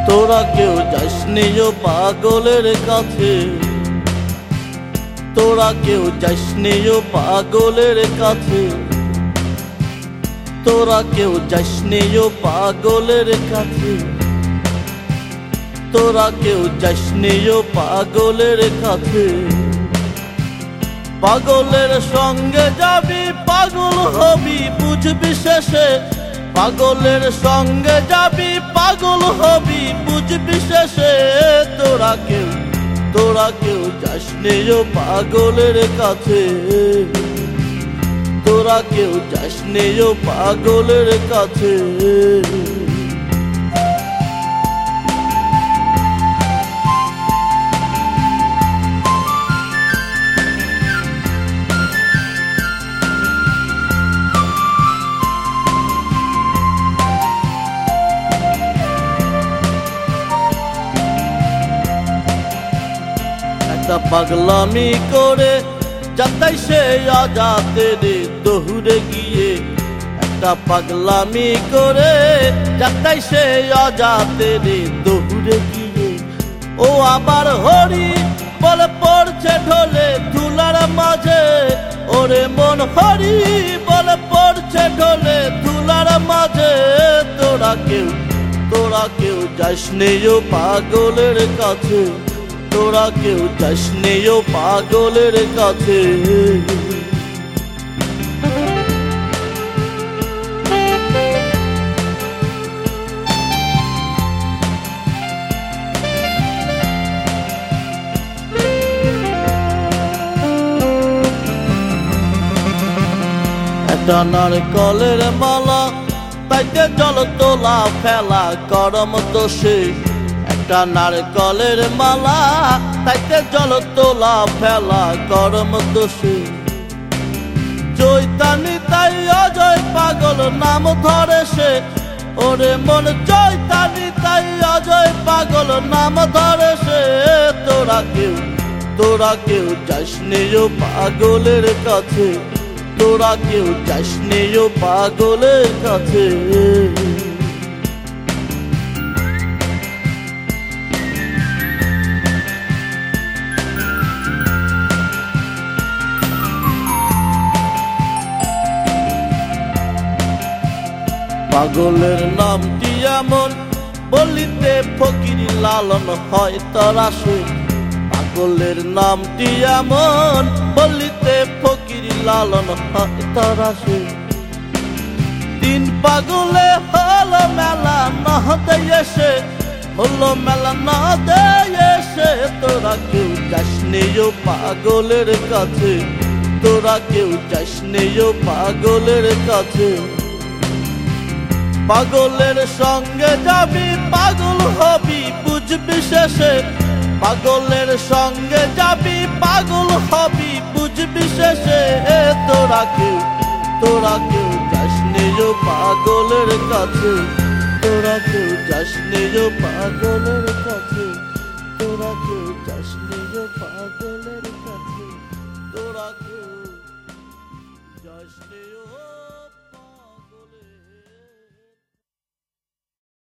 তোরা কেউ যাসনি ও পাগলের কাছে, তোরা কেউ যাসনি ও পাগলের কাছে, তোরা কেউ যাসনি ও পাগলের কাছে, তোরা কেউ যাসনি ও পাগলের কাছে। পাগলের সঙ্গে যাবি পাগল হবি বুঝবি শেষে, পাগলের সঙ্গে যাবি পাগল হবি বুঝবি শেষে। তোরা কেউ যাসনি ও পাগলের কাছে, তোরা কেউ যাসনি ও পাগলের কাছে। পাগলামি করে যাতাই সে আজাতের দৌড়ে গিয়ে, একটা পাগলামি করে যাতাই সে আজাতের দৌড়ে গিয়ে। ও আবার হরি বলে পড়ছে ঢোলে ধুলার মাঝে, ওরে মন হরি বলে পড়ছে ঢোলে ধুলার মাঝে। তোরা কেউ যাসনি ও পাগলের কাছে, তোরা কেউ যাসনি ও পাগলের কাছে। একটা নারকলের মালা তাইতে জল তোলা ফেলা করম দোষে, একটা নারকলের মালা তাইতে জল তোলা ফেলা করম দোষে। চৈতানি তাই অজয় পাগল নাম ধরে সে, ওরে মন চৈতানি তাই অজয় পাগল নাম ধরে সে। তোরা কেউ যাসনি ও পাগলের কাছে, তোরা কেউ যাসনি ও পাগলের কাছে। পাগলের নামটি এমন বলিতে ফকির লালন হয় তরাসে, পাগলের নামটি এমন বলিতে ফকির লালন হয় তরাসে। তিন পাগলে হলো মেলা না দেশে, হলো মেলা না দেশে। তোরা কেউ যাসনি ও পাগলের কাছে, তোরা কেউ যাসনি ও পাগলের কাছে। পাগলের সঙ্গে যাবি পাগল হবি বুঝবি শেষে, পাগলের সঙ্গে যাবি পাগল হবি বুঝবি শেষে। তোরা কেউ যাসনি ও পাগলের কাছে, তোরা কেউ যাসনি ও পাগলের কাছে, তোরা কেউ যাসনি ও পাগলের কাছে, তোরা কেউ যাসনি ও